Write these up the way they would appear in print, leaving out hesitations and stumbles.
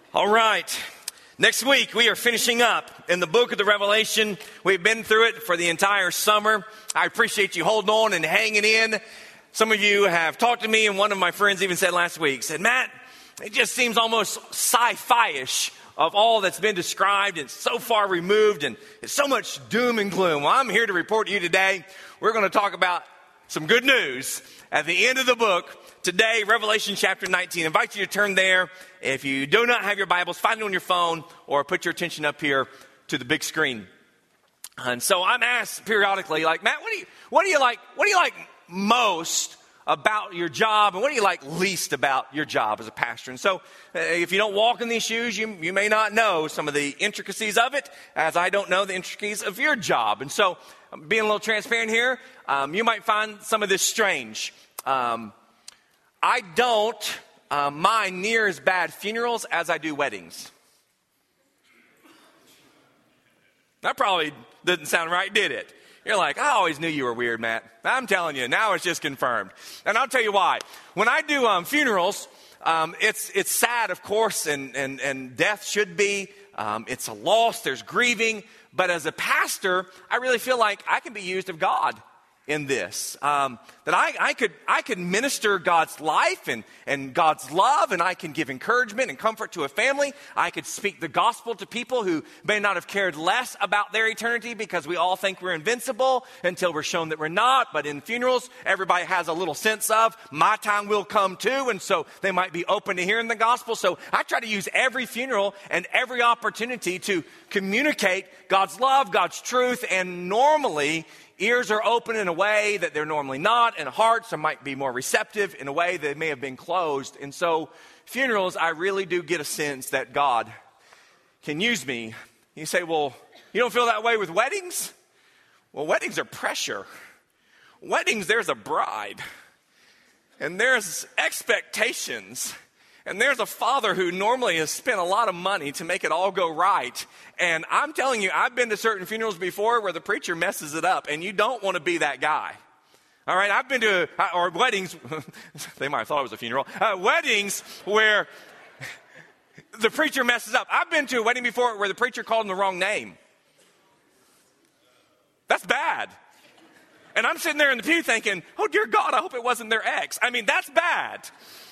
All right. Next week, we are finishing up in the book of the Revelation. We've been through it for the entire summer. I appreciate you holding on and hanging in. Some of you have talked to me, and one of my friends even said last week, said, Matt, it just seems almost sci-fi-ish of all that's been described and so far removed, and it's so much doom and gloom. Well, I'm here to report to you today. We're going to talk about some good news at the end of the book. Today, Revelation chapter 19. I invite you to turn there. If you do not have your Bibles, find it on your phone or put your attention up here to the big screen. And so I'm asked periodically, like, Matt, what do you like most about your job, and what do you like least about your job as a pastor? And so if you don't walk in these shoes, you may not know some of the intricacies of it, as I don't know the intricacies of your job. And so being a little transparent here, you might find some of this strange. I don't mind near as bad funerals as I do weddings. That probably didn't sound right, did it? You're like, I always knew you were weird, Matt. I'm telling you, now it's just confirmed. And I'll tell you why. When I do funerals, it's sad, of course, and death should be. It's a loss, there's grieving. But as a pastor, I really feel like I can be used of God in this, that I could minister God's life and God's love, and I can give encouragement and comfort to a family. I could speak the gospel to people who may not have cared less about their eternity, because we all think we're invincible until we're shown that we're not. But in funerals, everybody has a little sense of, my time will come too, and so they might be open to hearing the gospel. So I try to use every funeral and every opportunity to communicate God's love, God's truth, and normally ears are open in a way that they're normally not, and hearts might be more receptive in a way that may have been closed. And so funerals, I really do get a sense that God can use me. You say, well, you don't feel that way with weddings? Well, weddings are pressure. Weddings, there's a bride, and there's expectations. And there's a father who normally has spent a lot of money to make it all go right. And I'm telling you, I've been to certain funerals before where the preacher messes it up, and you don't want to be that guy. All right, I've been to, or weddings, they might have thought it was a funeral, weddings where the preacher messes up. I've been to a wedding before where the preacher called him the wrong name. That's bad. And I'm sitting there in the pew thinking, oh, dear God, I hope it wasn't their ex. I mean, that's bad.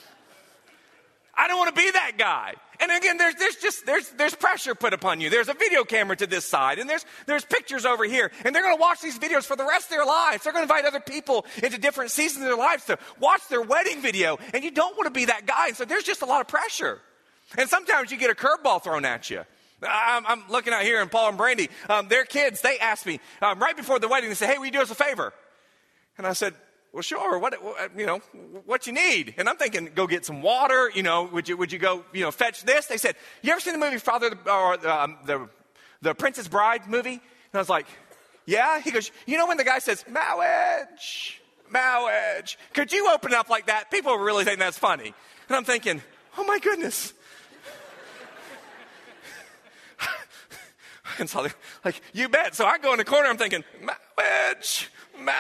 I don't want to be that guy. And again, there's pressure put upon you. There's a video camera to this side, and there's pictures over here, and they're going to watch these videos for the rest of their lives. They're going to invite other people into different seasons of their lives to watch their wedding video, and you don't want to be that guy. And so there's just a lot of pressure. And sometimes you get a curveball thrown at you. I'm looking out here, and Paul and Brandy, their kids, they asked me right before the wedding, they said, hey, will you do us a favor? And I said, well, sure. What you need? And I'm thinking, go get some water. Would you go, fetch this? They said, you ever seen the movie the Princess Bride movie? And I was like, yeah. He goes, when the guy says, marriage, could you open it up like that? People really think that's funny. And I'm thinking, oh my goodness. And so like, you bet. So I go in the corner, I'm thinking, marriage.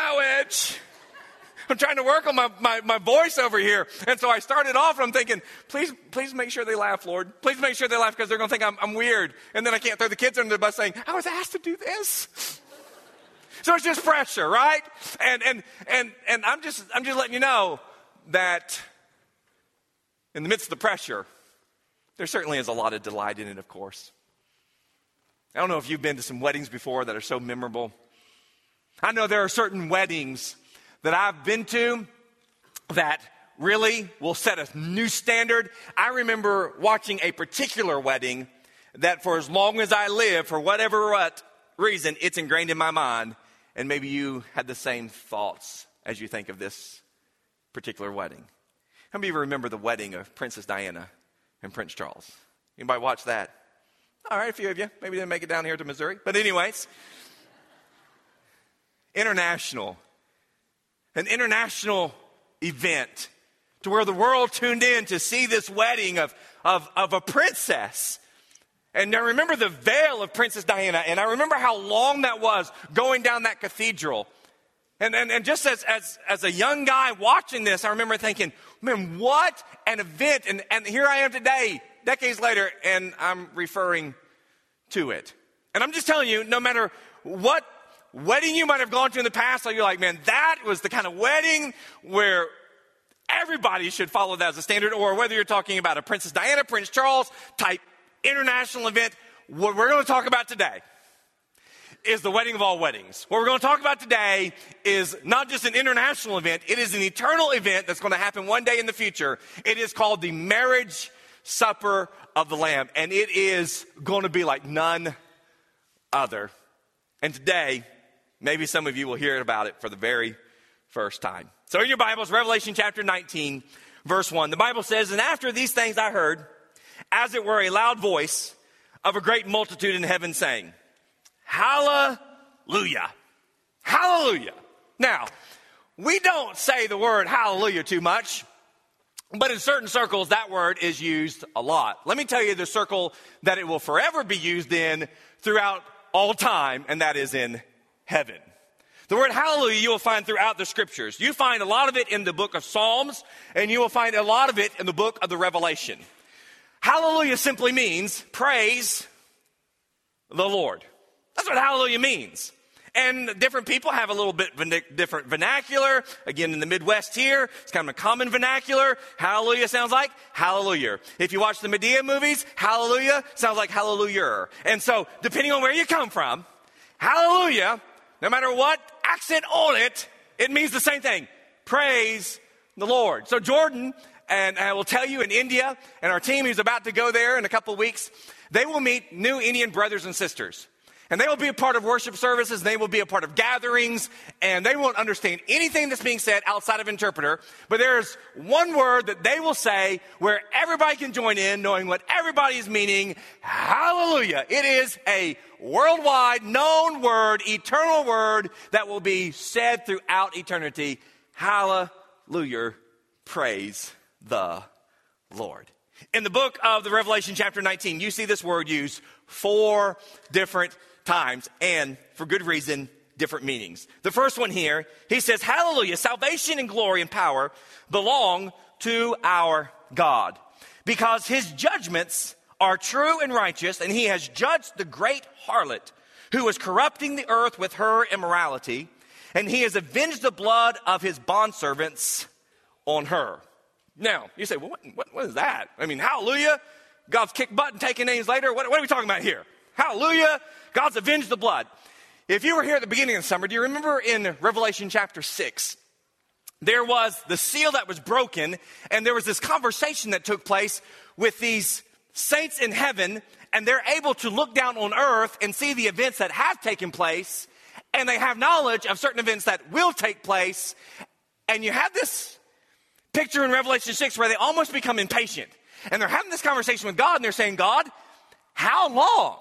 I'm trying to work on my voice over here. And so I started off, and I'm thinking, please make sure they laugh, Lord. Please make sure they laugh, because they're going to think I'm weird. And then I can't throw the kids under the bus saying, I was asked to do this. So it's just pressure, right? And I'm just letting you know that in the midst of the pressure, there certainly is a lot of delight in it, of course. I don't know if you've been to some weddings before that are so memorable. I know there are certain weddings that I've been to that really will set a new standard. I remember watching a particular wedding that for as long as I live, for whatever reason, it's ingrained in my mind. And maybe you had the same thoughts as you think of this particular wedding. How many of you remember the wedding of Princess Diana and Prince Charles? Anybody watch that? All right, a few of you. Maybe didn't make it down here to Missouri. But anyways, an international event to where the world tuned in to see this wedding of a princess. And I remember the veil of Princess Diana, and I remember how long that was going down that cathedral. And just as a young guy watching this, I remember thinking, man, what an event. And here I am today decades later, and I'm referring to it. And I'm just telling you, no matter what wedding you might have gone to in the past, so you're like, man, that was the kind of wedding where everybody should follow that as a standard, or whether you're talking about a Princess Diana, Prince Charles type international event, what we're going to talk about today is the wedding of all weddings. What we're going to talk about today is not just an international event, it is an eternal event that's going to happen one day in the future. It is called the marriage supper of the Lamb, and it is going to be like none other. And today, maybe some of you will hear about it for the very first time. So in your Bibles, Revelation chapter 19, verse 1, the Bible says, "And after these things I heard, as it were a loud voice of a great multitude in heaven saying, Hallelujah, hallelujah." Now, we don't say the word hallelujah too much, but in certain circles that word is used a lot. Let me tell you the circle that it will forever be used in throughout all time, and that is in heaven. The word hallelujah you will find throughout the scriptures. You find a lot of it in the book of Psalms, and you will find a lot of it in the book of the Revelation. Hallelujah simply means praise the Lord. That's what hallelujah means. And different people have a little bit different vernacular. Again, in the Midwest here, it's kind of a common vernacular. Hallelujah sounds like hallelujah. If you watch the Medea movies, hallelujah sounds like hallelujah. And so, depending on where you come from, hallelujah, no matter what accent on it, it means the same thing. Praise the Lord. So Jordan, and I will tell you, in India, and our team who's about to go there in a couple of weeks, they will meet new Indian brothers and sisters. And they will be a part of worship services, they will be a part of gatherings, and they won't understand anything that's being said outside of interpreter. But there's one word that they will say where everybody can join in, knowing what everybody is meaning. Hallelujah. It is a worldwide known word, eternal word that will be said throughout eternity. Hallelujah. Praise the Lord. In the book of the Revelation chapter 19, you see this word used 4 different times, and for good reason, different meanings. The first one here, he says, hallelujah, salvation and glory and power belong to our God, because his judgments are true and righteous, and he has judged the great harlot who was corrupting the earth with her immorality, and he has avenged the blood of his bondservants on her. Now, you say, well, what is that? I mean, hallelujah, God's kick butt and taking names later. What are we talking about here? Hallelujah, God's avenged the blood. If you were here at the beginning of the summer, do you remember in Revelation chapter 6, there was the seal that was broken, and there was this conversation that took place with these saints in heaven, and they're able to look down on earth and see the events that have taken place, and they have knowledge of certain events that will take place. And you have this picture in Revelation 6 where they almost become impatient. And they're having this conversation with God, and they're saying, God, how long?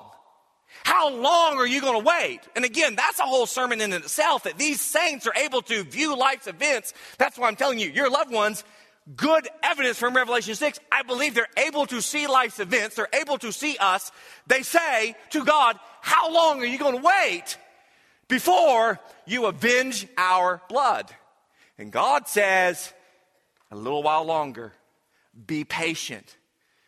How long are you going to wait? And again, that's a whole sermon in itself, that these saints are able to view life's events. That's why I'm telling you, your loved ones, good evidence from Revelation 6. I believe they're able to see life's events. They're able to see us. They say to God, how long are you going to wait before you avenge our blood? And God says, a little while longer. Be patient.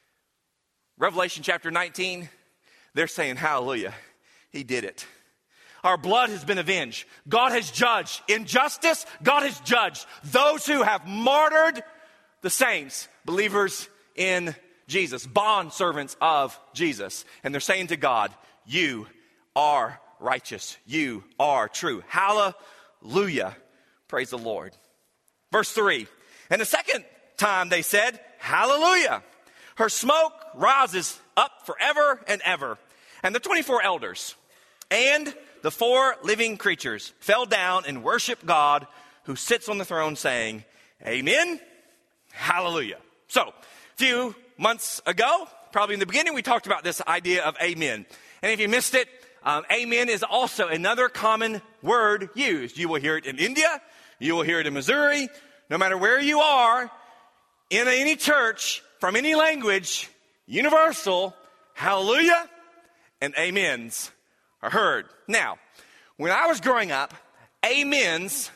Revelation chapter 19, they're saying, hallelujah, he did it. Our blood has been avenged. God has judged. In justice, God has judged those who have martyred the saints, believers in Jesus, bond servants of Jesus. And they're saying to God, you are righteous. You are true. Hallelujah. Praise the Lord. Verse 3, and the second time they said, hallelujah. Her smoke rises up forever and ever. And the 24 elders and the 4 living creatures fell down and worshiped God who sits on the throne, saying, amen, hallelujah. So, a few months ago, probably in the beginning, we talked about this idea of amen. And if you missed it, amen is also another common word used. You will hear it in India. You will hear it in Missouri. No matter where you are, in any church, from any language, universal, hallelujah and amens are heard. Now, when I was growing up, amens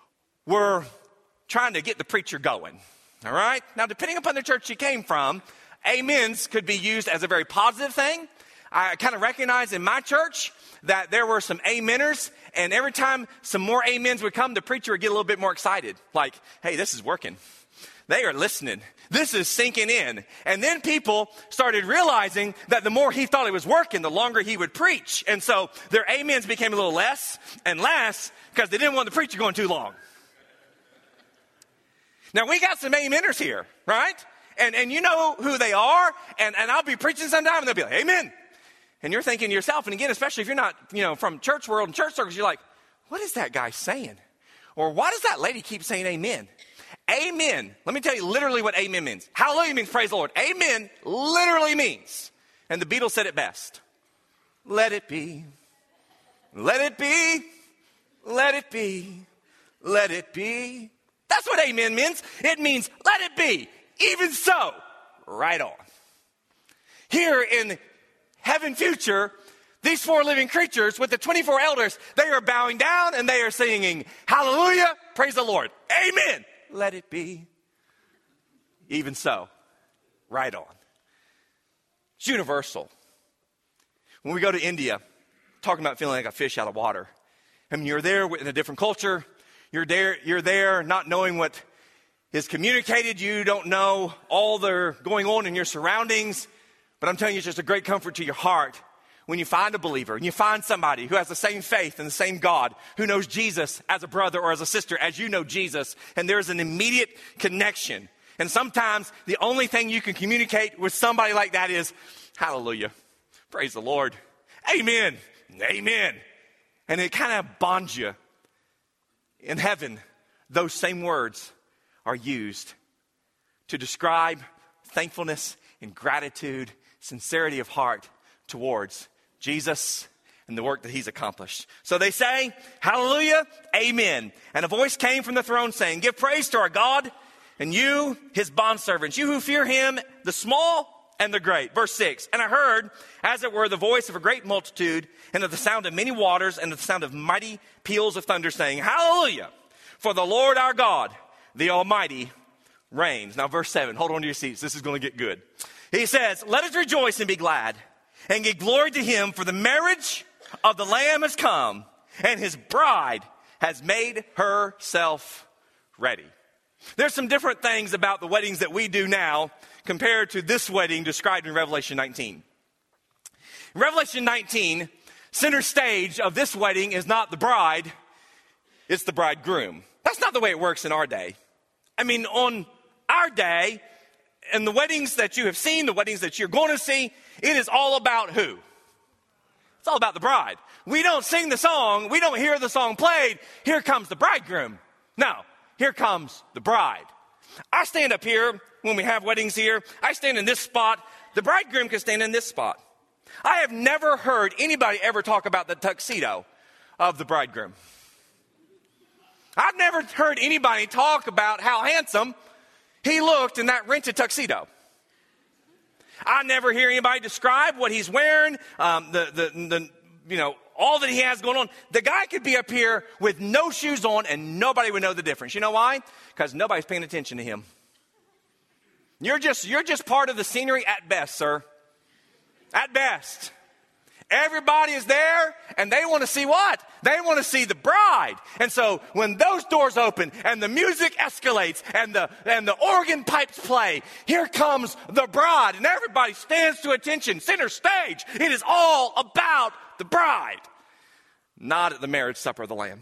were trying to get the preacher going. All right? Now, depending upon the church you came from, amens could be used as a very positive thing. I kind of recognize in my church that there were some ameners, and every time some more amens would come, the preacher would get a little bit more excited. Like, hey, this is working. They are listening. This is sinking in. And then people started realizing that the more he thought it was working, the longer he would preach. And so their amens became a little less and less because they didn't want the preacher going too long. Now, we got some ameners here, right? And you know who they are. And I'll be preaching sometime, and they'll be like, amen. And you're thinking to yourself, and again, especially if you're not, from church world and church circles, you're like, what is that guy saying? Or why does that lady keep saying amen? Amen. Let me tell you literally what amen means. Hallelujah means praise the Lord. Amen literally means, and the Beatles said it best, let it be, let it be, let it be, let it be. That's what amen means. It means let it be. Even so, right on. Here in Heaven Future, these 4 living creatures with the 24 elders, they are bowing down and they are singing, hallelujah, praise the Lord. Amen. Let it be. Even so, right on. It's universal. When we go to India, talking about feeling like a fish out of water. I mean, you're there in a different culture. You're there not knowing what is communicated. You don't know all the going on in your surroundings. But I'm telling you, it's just a great comfort to your heart when you find a believer and you find somebody who has the same faith and the same God, who knows Jesus as a brother or as a sister as you know Jesus, and there's an immediate connection. And sometimes the only thing you can communicate with somebody like that is, hallelujah, praise the Lord, amen, amen. And it kind of bonds you. In heaven, those same words are used to describe thankfulness and gratitude, sincerity of heart towards Jesus and the work that he's accomplished. So they say, hallelujah, amen. And a voice came from the throne saying, give praise to our God and you, his bondservants, you who fear him, the small and the great. Verse 6, and I heard, as it were, the voice of a great multitude and of the sound of many waters and of the sound of mighty peals of thunder saying, hallelujah, for the Lord our God, the Almighty, reigns. Now verse 7, hold on to your seats. This is going to get good. He says, let us rejoice and be glad and give glory to him, for the marriage of the Lamb has come and his bride has made herself ready. There's some different things about the weddings that we do now compared to this wedding described in Revelation 19. In Revelation 19, center stage of this wedding is not the bride, it's the bridegroom. That's not the way it works in our day. I mean, on our day, and the weddings that you have seen, the weddings that you're going to see, it is all about who? It's all about the bride. We don't sing the song. We don't hear the song played. Here comes the bridegroom. No, here comes the bride. I stand up here when we have weddings here. I stand in this spot. The bridegroom can stand in this spot. I have never heard anybody ever talk about the tuxedo of the bridegroom. I've never heard anybody talk about how handsome he looked in that rented tuxedo. I never hear anybody describe what he's wearing, all that he has going on. The guy could be up here with no shoes on and nobody would know the difference. You know why? Because nobody's paying attention to him. You're just part of the scenery at best, sir. At best. Everybody is there and they want to see what? They want to see the bride. And so when those doors open and the music escalates and the organ pipes play, here comes the bride and everybody stands to attention, center stage. It is all about the bride, not at the marriage supper of the Lamb.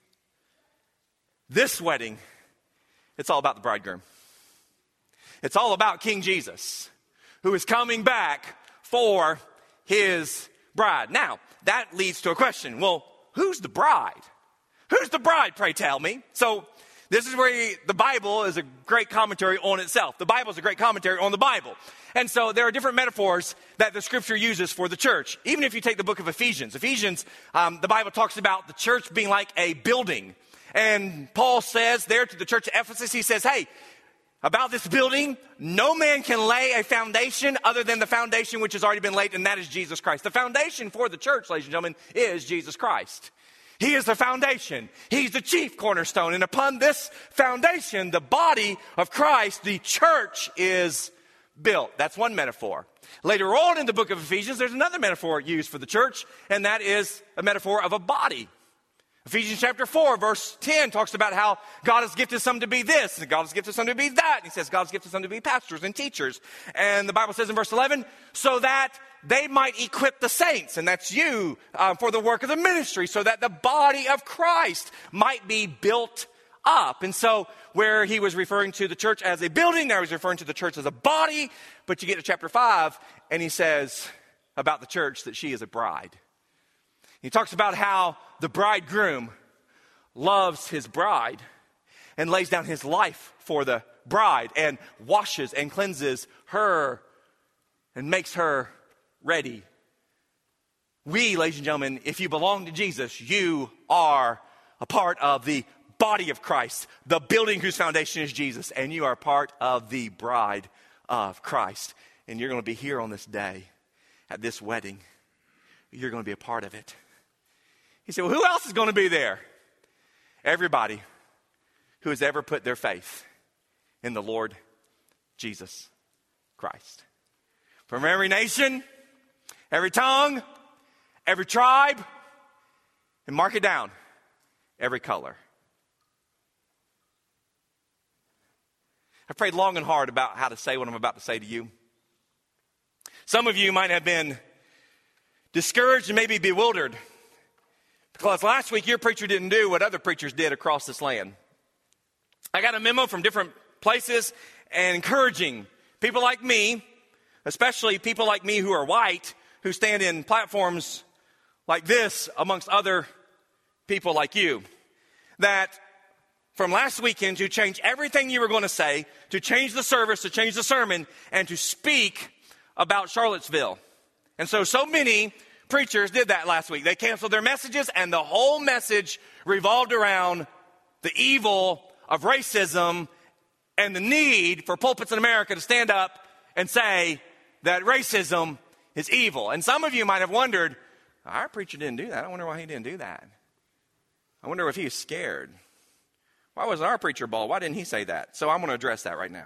This wedding, it's all about the bridegroom. It's all about King Jesus, who is coming back for his bride. Now, that leads to a question. Well, who's the bride? Who's the bride, pray tell me? So this is where the Bible is a great commentary on itself. The Bible is a great commentary on the Bible. And so there are different metaphors that the scripture uses for the church. Even if you take the book of Ephesians, the Bible talks about the church being like a building. And Paul says there to the church of Ephesus, he says, hey, about this building, no man can lay a foundation other than the foundation which has already been laid, and that is Jesus Christ. The foundation for the church, ladies and gentlemen, is Jesus Christ. He is the foundation. He's the chief cornerstone. And upon this foundation, the body of Christ, the church, is built. That's one metaphor. Later on in the book of Ephesians, there's another metaphor used for the church, and that is a metaphor of a body. Ephesians chapter 4, verse 10 talks about how God has gifted some to be this, and God has gifted some to be that. And he says God has gifted some to be pastors and teachers. And the Bible says in verse 11, so that they might equip the saints, and that's you, for the work of the ministry, so that the body of Christ might be built up. And so where he was referring to the church as a building, now he's referring to the church as a body. But you get to chapter 5, and he says about the church that she is a bride. He talks about how the bridegroom loves his bride and lays down his life for the bride and washes and cleanses her and makes her ready. We, ladies and gentlemen, if you belong to Jesus, you are a part of the body of Christ, the building whose foundation is Jesus, and you are part of the bride of Christ. And you're going to be here on this day at this wedding. You're going to be a part of it. He said, well, who else is going to be there? Everybody who has ever put their faith in the Lord Jesus Christ. From every nation, every tongue, every tribe, and mark it down, every color. I prayed long and hard about how to say what I'm about to say to you. Some of you might have been discouraged and maybe bewildered because last week your preacher didn't do what other preachers did across this land. I got a memo from different places and encouraging people like me, especially people like me who are white, who stand in platforms like this amongst other people like you, that from last weekend to change everything you were going to say, to change the service, to change the sermon, and to speak about Charlottesville. And so many preachers did that last week. They canceled their messages, and the whole message revolved around the evil of racism and the need for pulpits in America to stand up and say that racism is evil. And some of you might have wondered, our preacher didn't do that. I wonder why he didn't do that. I wonder if he was scared. Why wasn't our preacher bald? Why didn't he say that? So I'm going to address that right now.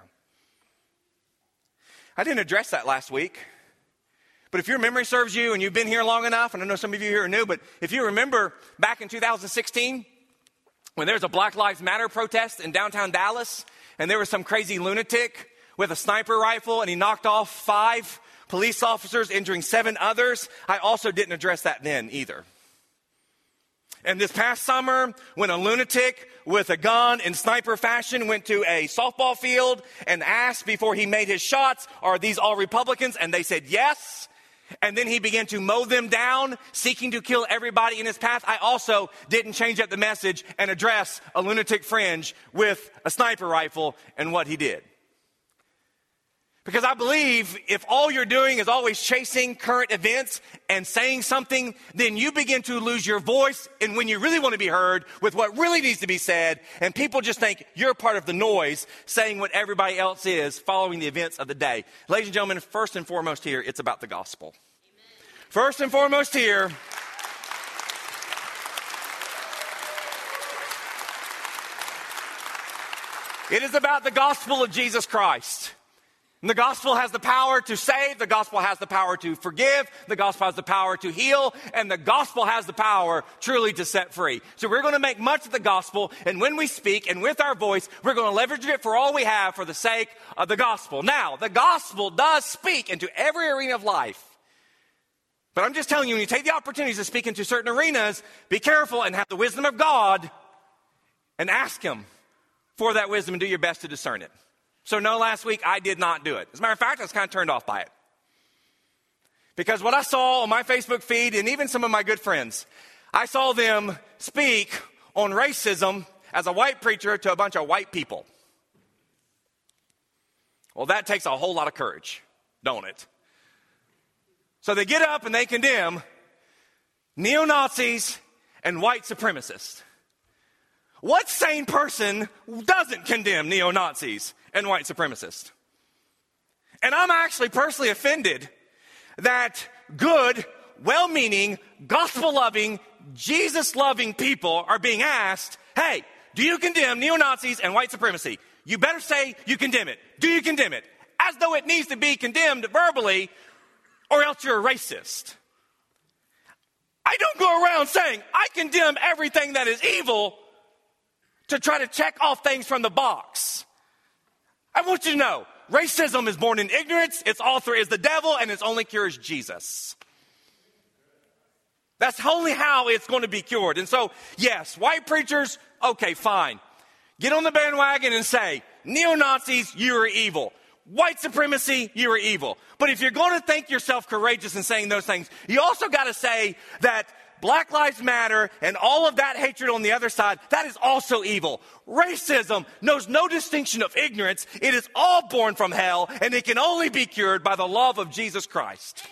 I didn't address that last week. But if your memory serves you and you've been here long enough, and I know some of you here are new, but if you remember back in 2016, when there was a Black Lives Matter protest in downtown Dallas, and there was some crazy lunatic with a sniper rifle, and he knocked off 5 police officers, injuring 7 others, I also didn't address that then either. And this past summer, when a lunatic with a gun in sniper fashion went to a softball field and asked before he made his shots, are these all Republicans? And they said yes. And then he began to mow them down, seeking to kill everybody in his path. I also didn't change up the message and address a lunatic fringe with a sniper rifle and what he did. Because I believe if all you're doing is always chasing current events and saying something, then you begin to lose your voice and when you really want to be heard with what really needs to be said, and people just think you're part of the noise saying what everybody else is following the events of the day. Ladies and gentlemen, first and foremost here, it's about the gospel. Amen. First and foremost here, it is about the gospel of Jesus Christ. And the gospel has the power to save, the gospel has the power to forgive, the gospel has the power to heal, and the gospel has the power truly to set free. So we're going to make much of the gospel, and when we speak and with our voice, we're going to leverage it for all we have for the sake of the gospel. Now, the gospel does speak into every arena of life. But I'm just telling you, when you take the opportunities to speak into certain arenas, be careful and have the wisdom of God and ask Him for that wisdom and do your best to discern it. So no, last week I did not do it. As a matter of fact, I was kind of turned off by it. Because what I saw on my Facebook feed, and even some of my good friends, I saw them speak on racism as a white preacher to a bunch of white people. Well, that takes a whole lot of courage, don't it? So they get up and they condemn neo-Nazis and white supremacists. What sane person doesn't condemn neo-Nazis and white supremacists? And I'm actually personally offended that good, well-meaning, gospel-loving, Jesus-loving people are being asked, hey, do you condemn neo-Nazis and white supremacy? You better say you condemn it. Do you condemn it? as though it needs to be condemned verbally, or else you're a racist. I don't go around saying, I condemn everything that is evil to try to check off things from the box. I want you to know, racism is born in ignorance, its author is the devil, and its only cure is Jesus. That's only how it's going to be cured. And so, yes, white preachers, okay, fine. Get on the bandwagon and say, neo-Nazis, you are evil. White supremacy, you are evil. But if you're going to think yourself courageous in saying those things, you also got to say that Black Lives Matter and all of that hatred on the other side, that is also evil. Racism knows no distinction of ignorance. It is all born from hell, and it can only be cured by the love of Jesus Christ.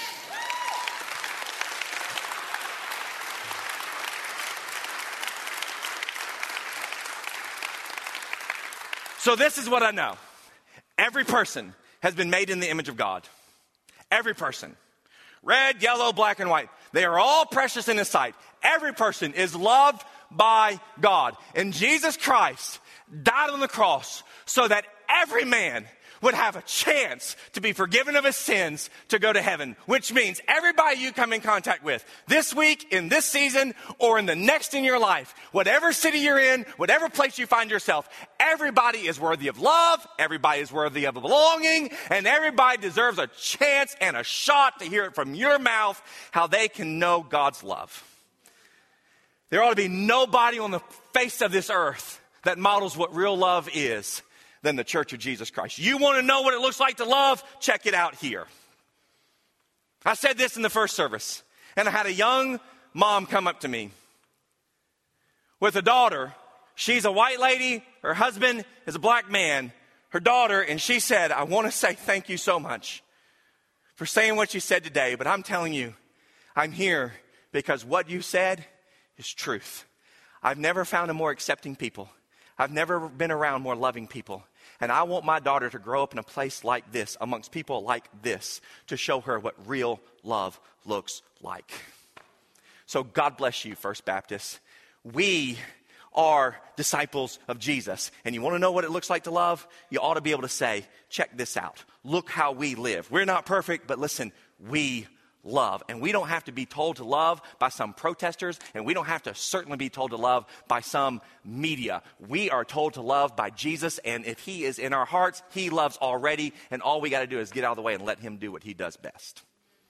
So this is what I know. Every person has been made in the image of God. Every person. Red, yellow, black, and white. They are all precious in His sight. Every person is loved by God. And Jesus Christ died on the cross so that every man would have a chance to be forgiven of his sins to go to heaven, which means everybody you come in contact with this week, in this season, or in the next in your life, whatever city you're in, whatever place you find yourself, everybody is worthy of love, everybody is worthy of belonging, and everybody deserves a chance and a shot to hear it from your mouth how they can know God's love. There ought to be nobody on the face of this earth that models what real love is than the Church of Jesus Christ. You want to know what it looks like to love? Check it out here. I said this in the first service, and I had a young mom come up to me with a daughter. She's a white lady. Her husband is a black man. Her daughter, and she said, I want to say thank you so much for saying what you said today, but I'm telling you, I'm here because what you said is truth. I've never found a more accepting people. I've never been around more loving people. And I want my daughter to grow up in a place like this, amongst people like this, to show her what real love looks like. So God bless you, First Baptist. We are disciples of Jesus. And you want to know what it looks like to love? You ought to be able to say, check this out. Look how we live. We're not perfect, but listen, we love. And we don't have to be told to love by some protesters, and we don't have to certainly be told to love by some media. We are told to love by Jesus, and if He is in our hearts, He loves already, and all we got to do is get out of the way and let Him do what He does best.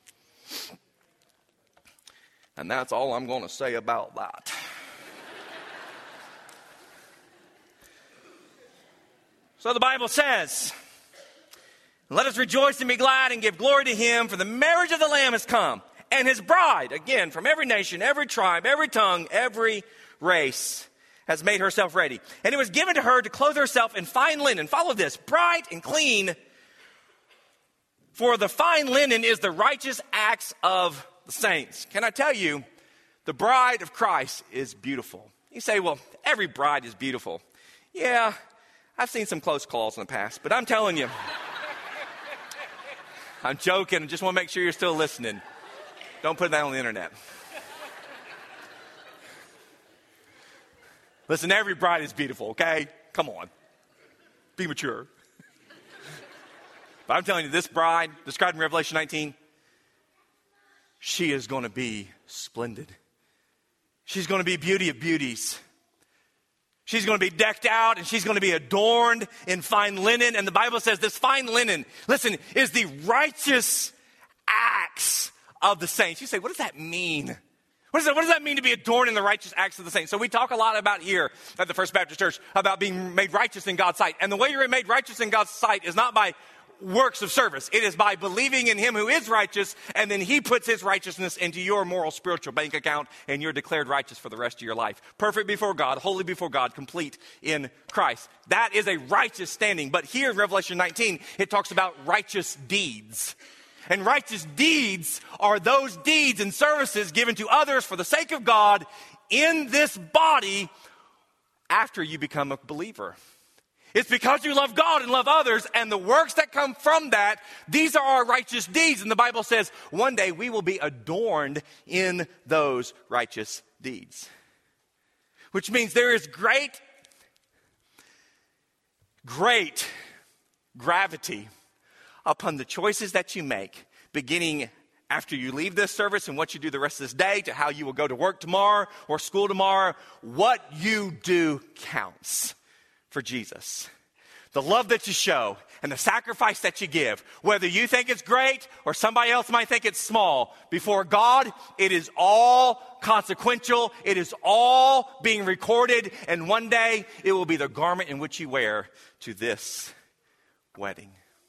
And that's all I'm going to say about that. So the Bible says, let us rejoice and be glad and give glory to Him, for the marriage of the Lamb has come, and His bride, again, from every nation, every tribe, every tongue, every race, has made herself ready. And it was given to her to clothe herself in fine linen. Follow this, bright and clean, for the fine linen is the righteous acts of the saints. Can I tell you, the bride of Christ is beautiful. You say, well, every bride is beautiful. Yeah, I've seen some close calls in the past, but I'm telling you, I'm joking. I just want to make sure you're still listening. Don't put that on the internet. Listen, every bride is beautiful, okay? Come on. Be mature. But I'm telling you, this bride, described in Revelation 19, she is going to be splendid. She's going to be beauty of beauties. She's going to be decked out, and she's going to be adorned in fine linen. And the Bible says this fine linen, listen, is the righteous acts of the saints. You say, what does that mean? What does that mean to be adorned in the righteous acts of the saints? So we talk a lot about here at the First Baptist Church about being made righteous in God's sight. And the way you're made righteous in God's sight is not by works of service. It is by believing in Him who is righteous, and then He puts His righteousness into your moral spiritual bank account, and you're declared righteous for the rest of your life. Perfect before God, holy before God, complete in Christ. That is a righteous standing. But here in Revelation 19, it talks about righteous deeds. And righteous deeds are those deeds and services given to others for the sake of God in this body after you become a believer. It's because you love God and love others, and the works that come from that, these are our righteous deeds. And the Bible says one day we will be adorned in those righteous deeds. Which means there is great gravity upon the choices that you make, beginning after you leave this service and what you do the rest of this day to how you will go to work tomorrow or school tomorrow. What you do counts for Jesus. The love that you show and the sacrifice that you give, whether you think it's great or somebody else might think it's small, before God, it is all consequential. It is all being recorded. And one day it will be the garment in which you wear to this wedding.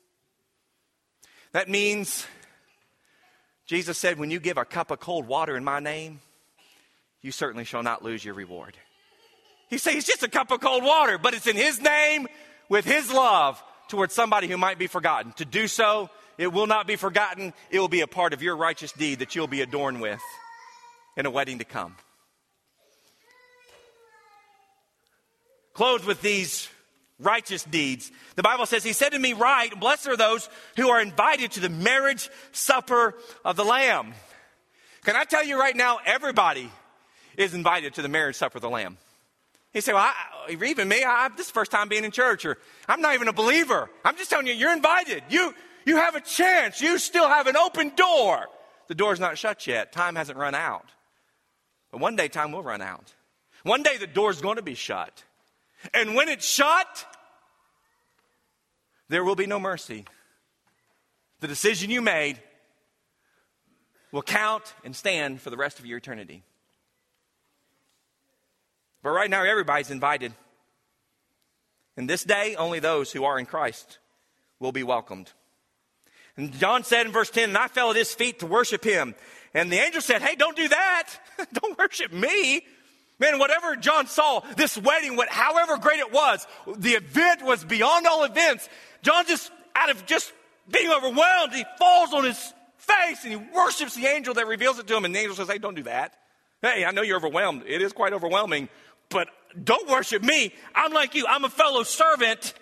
That means Jesus said, when you give a cup of cold water in my name, you certainly shall not lose your reward. He says it's just a cup of cold water, but it's in his name with his love towards somebody who might be forgotten. To do so, it will not be forgotten. It will be a part of your righteous deed that you'll be adorned with in a wedding to come. Clothed with these righteous deeds, the Bible says, he said to me, right, blessed are those who are invited to the marriage supper of the Lamb. Can I tell you right now, everybody is invited to the marriage supper of the Lamb. He said, well, even me, this is the first time being in church, or I'm not even a believer. I'm just telling you, you're invited. You have a chance. You still have an open door. The door's not shut yet. Time hasn't run out. But one day time will run out. One day the door's going to be shut. And when it's shut, there will be no mercy. The decision you made will count and stand for the rest of your eternity. But right now, everybody's invited. And this day, only those who are in Christ will be welcomed. And John said in verse 10, and I fell at his feet to worship him. And the angel said, hey, don't do that. Don't worship me. Man, whatever John saw, this wedding, however great it was, the event was beyond all events. John out of being overwhelmed, he falls on his face and he worships the angel that reveals it to him. And the angel says, hey, don't do that. Hey, I know you're overwhelmed. It is quite overwhelming. But don't worship me. I'm like you. I'm a fellow servant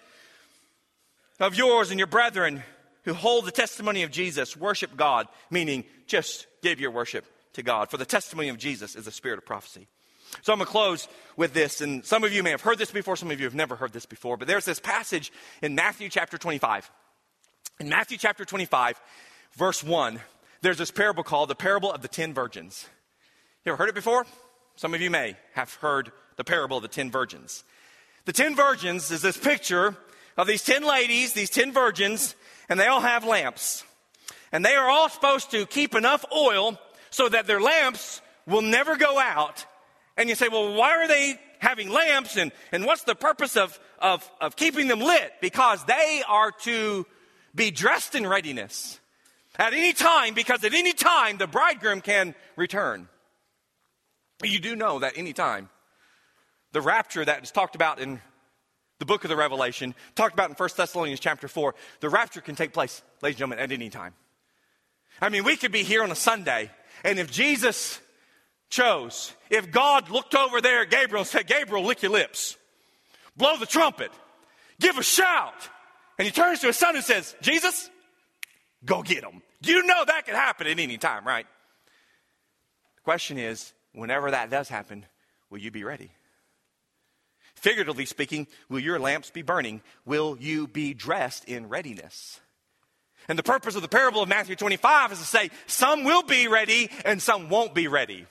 of yours and your brethren who hold the testimony of Jesus. Worship God, meaning just give your worship to God. For the testimony of Jesus is the spirit of prophecy. So I'm going to close with this. And some of you may have heard this before. Some of you have never heard this before. But there's this passage in Matthew chapter 25. In Matthew chapter 25, verse 1, there's this parable called the parable of the 10 virgins. You ever heard it before? Some of you may have heard the parable of the 10 virgins. The 10 virgins is this picture of these 10 ladies, these 10 virgins, and they all have lamps. And they are all supposed to keep enough oil so that their lamps will never go out. And you say, well, why are they having lamps? And what's the purpose of keeping them lit? Because they are to be dressed in readiness at any time, because at any time the bridegroom can return. You do know that any time the rapture that is talked about in the book of the Revelation, talked about in 1 Thessalonians chapter 4, the rapture can take place, ladies and gentlemen, at any time. I mean, we could be here on a Sunday, and if Jesus chose, if God looked over there at Gabriel and said, Gabriel, lick your lips, blow the trumpet, give a shout, and he turns to his son and says, Jesus, go get him. You know that could happen at any time, right? The question is, whenever that does happen, will you be ready? Figuratively speaking, will your lamps be burning? Will you be dressed in readiness? And the purpose of the parable of Matthew 25 is to say, some will be ready and some won't be ready.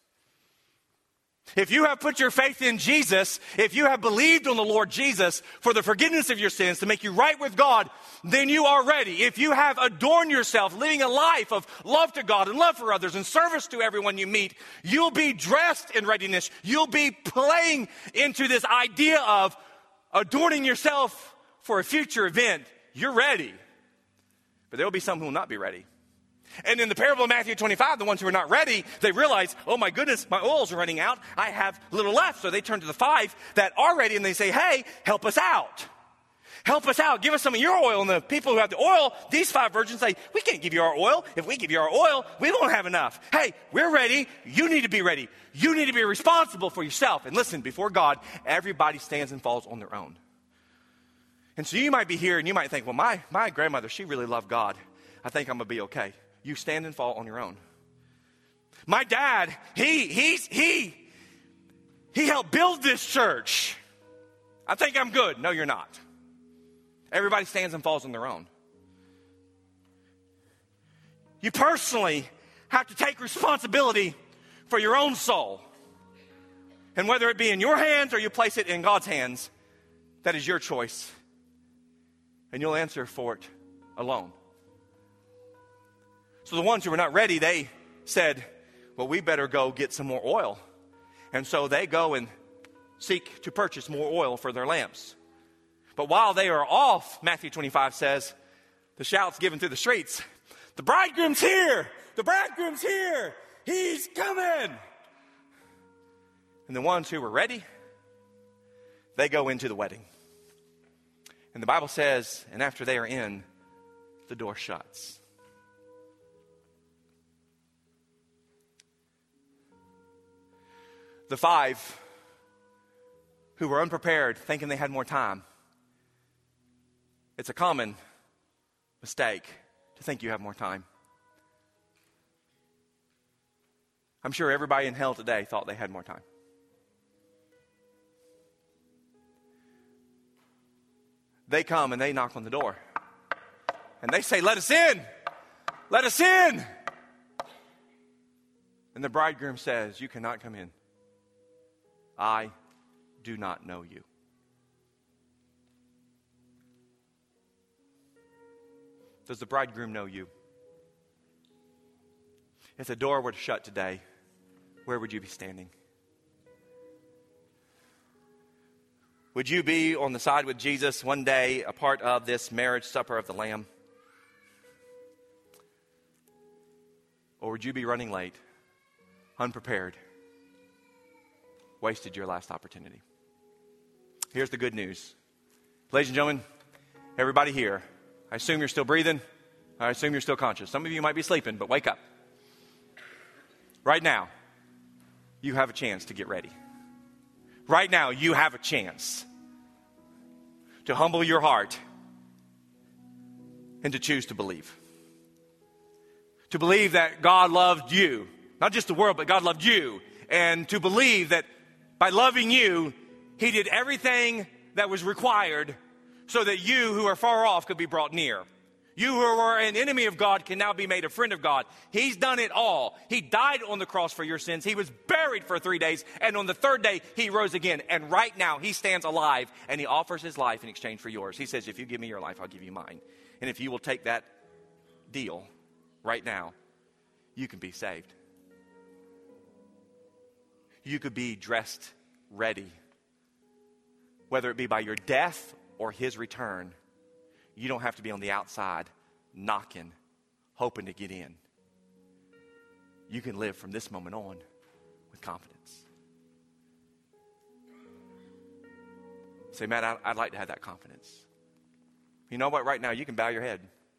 If you have put your faith in Jesus, if you have believed on the Lord Jesus for the forgiveness of your sins to make you right with God, then you are ready. If you have adorned yourself, living a life of love to God and love for others and service to everyone you meet, you'll be dressed in readiness. You'll be playing into this idea of adorning yourself for a future event. You're ready. But there will be some who will not be ready. And in the parable of Matthew 25, the ones who are not ready, they realize, oh my goodness, my oils are running out. I have little left. So they turn to the 5 that are ready and they say, hey, help us out. Help us out. Give us some of your oil. And the people who have the oil, these 5 virgins say, we can't give you our oil. If we give you our oil, we won't have enough. Hey, we're ready. You need to be ready. You need to be responsible for yourself. And listen, before God, everybody stands and falls on their own. And so you might be here and you might think, well, my grandmother, she really loved God. I think I'm going to be okay. You stand and fall on your own. My dad, he helped build this church. I think I'm good. No, you're not. Everybody stands and falls on their own. You personally have to take responsibility for your own soul. And whether it be in your hands or you place it in God's hands, that is your choice. And you'll answer for it alone. So the ones who were not ready, they said, well, we better go get some more oil. And so they go and seek to purchase more oil for their lamps. But while they are off, Matthew 25 says, the shouts given through the streets, the bridegroom's here! The bridegroom's here! He's coming! And the ones who were ready, they go into the wedding. And the Bible says, and after they are in, the door shuts. The 5 who were unprepared, thinking they had more time, it's a common mistake to think you have more time. I'm sure everybody in hell today thought they had more time. They come and they knock on the door. And they say, let us in! Let us in! And the bridegroom says, you cannot come in. I do not know you. Does the bridegroom know you? If the door were to shut today, where would you be standing? Would you be on the side with Jesus one day, a part of this marriage supper of the Lamb? Or would you be running late, unprepared, wasted your last opportunity? Here's the good news. Ladies and gentlemen, everybody here, I assume you're still breathing. I assume you're still conscious. Some of you might be sleeping, but wake up. Right now, you have a chance to get ready. Right now, you have a chance to humble your heart and to choose to believe. To believe that God loved you. Not just the world, but God loved you. And to believe that by loving you, He did everything that was required so that you who are far off could be brought near. You who were an enemy of God can now be made a friend of God. He's done it all. He died on the cross for your sins. He was buried for 3 days. And on the third day, He rose again. And right now, He stands alive. And He offers His life in exchange for yours. He says, if you give me your life, I'll give you mine. And if you will take that deal right now, you can be saved. You could be dressed ready. Whether it be by your death or His return. You don't have to be on the outside, knocking, hoping to get in. You can live from this moment on with confidence. Say, Matt, I'd like to have that confidence. You know what? Right now, you can bow your head.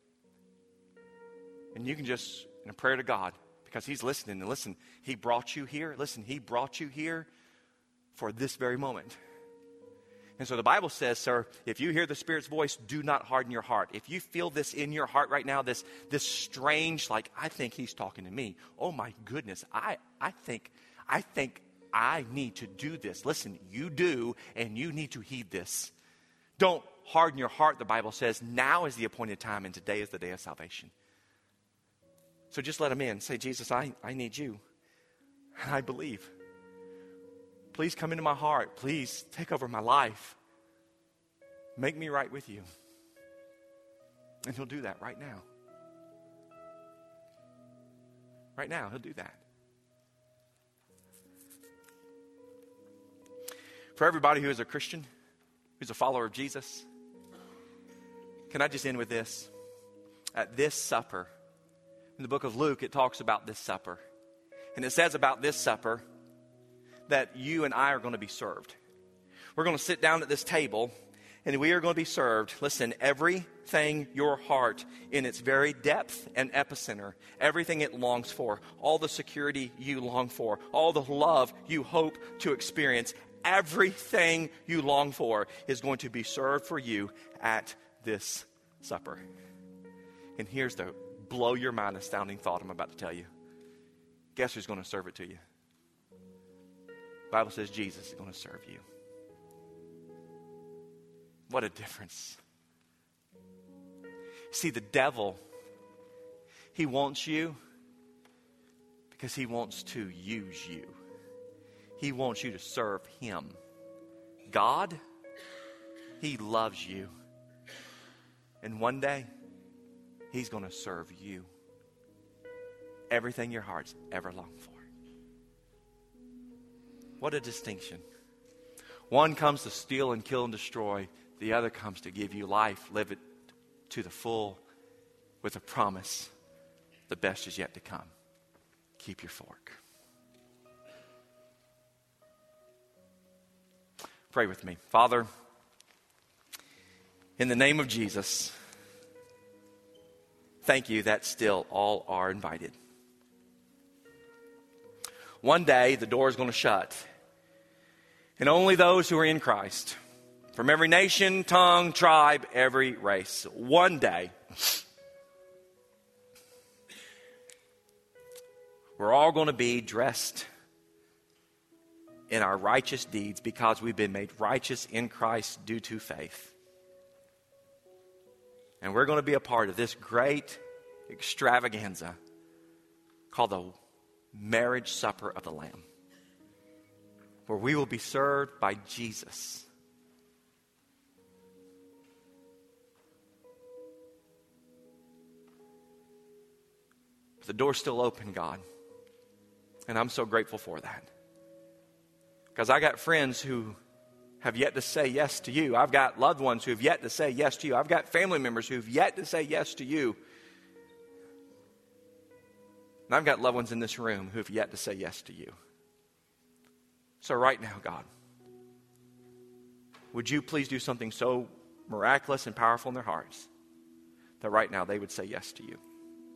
And you can just, in a prayer to God, because He's listening. And listen, He brought you here. Listen, He brought you here for this very moment. And so the Bible says, sir, if you hear the Spirit's voice, do not harden your heart. If you feel this in your heart right now, this strange, like, I think He's talking to me. Oh my goodness, I think I need to do this. Listen, you do, and you need to heed this. Don't harden your heart, the Bible says. Now is the appointed time, and today is the day of salvation. So just let Him in. Say, Jesus, I need you. I believe. Please come into my heart. Please take over my life. Make me right with you. And He'll do that right now. Right now, He'll do that. For everybody who is a Christian, who's a follower of Jesus, can I just end with this? At this supper, in the book of Luke, it talks about this supper. And it says about this supper, that you and I are going to be served. We're going to sit down at this table, and we are going to be served. Listen, everything your heart in its very depth and epicenter, everything it longs for, all the security you long for, all the love you hope to experience, everything you long for is going to be served for you at this supper. And here's the blow your mind astounding thought I'm about to tell you. Guess who's going to serve it to you? The Bible says Jesus is going to serve you. What a difference. See, the devil He wants you because He wants to use you. He wants you to serve Him. God, He loves you. And one day, He's going to serve you. Everything your heart's ever longed for. What a distinction. One comes to steal and kill and destroy. The other comes to give you life, live it to the full with a promise. The best is yet to come. Keep your fork. Pray with me. Father, in the name of Jesus, thank you that still all are invited. One day the door is going to shut, and only those who are in Christ, from every nation, tongue, tribe, every race, one day we're all going to be dressed in our righteous deeds because we've been made righteous in Christ due to faith. And we're going to be a part of this great extravaganza called the marriage supper of the Lamb, where we will be served by Jesus. But the door's still open, God. And I'm so grateful for that. Because I got friends who have yet to say yes to you. I've got loved ones who have yet to say yes to you. I've got family members who have yet to say yes to you. And I've got loved ones in this room who have yet to say yes to you. So right now, God, would you please do something so miraculous and powerful in their hearts that right now they would say yes to you.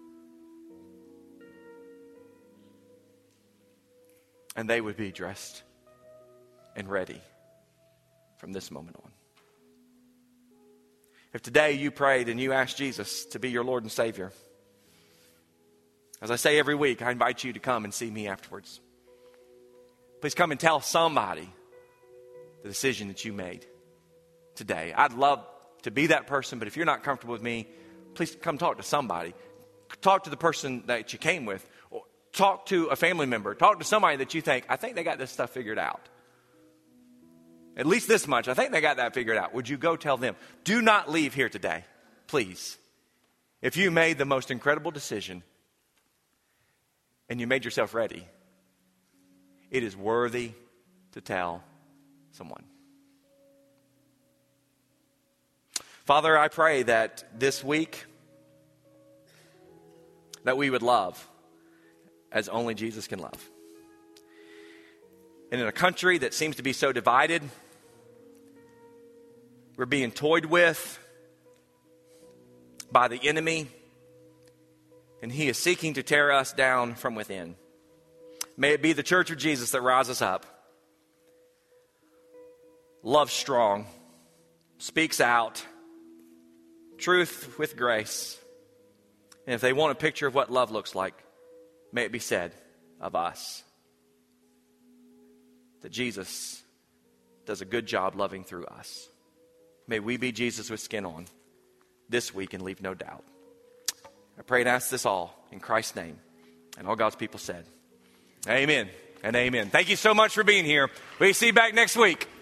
And they would be dressed and ready from this moment on. If today you prayed and you asked Jesus to be your Lord and Savior, as I say every week, I invite you to come and see me afterwards. Please come and tell somebody the decision that you made today. I'd love to be that person, but if you're not comfortable with me, please come talk to somebody. Talk to the person that you came with. Or talk to a family member. Talk to somebody that you think, I think they got this stuff figured out. At least this much. I think they got that figured out. Would you go tell them? Do not leave here today, please. If you made the most incredible decision and you made yourself ready, it is worthy to tell someone. Father, I pray that this week that we would love as only Jesus can love. And in a country that seems to be so divided, we're being toyed with by the enemy, and he is seeking to tear us down from within. May it be the church of Jesus that rises up, loves strong, speaks out, truth with grace. And if they want a picture of what love looks like, may it be said of us that Jesus does a good job loving through us. May we be Jesus with skin on this week and leave no doubt. I pray and ask this all in Christ's name. And all God's people said, amen and amen. Thank you so much for being here. We'll see you back next week.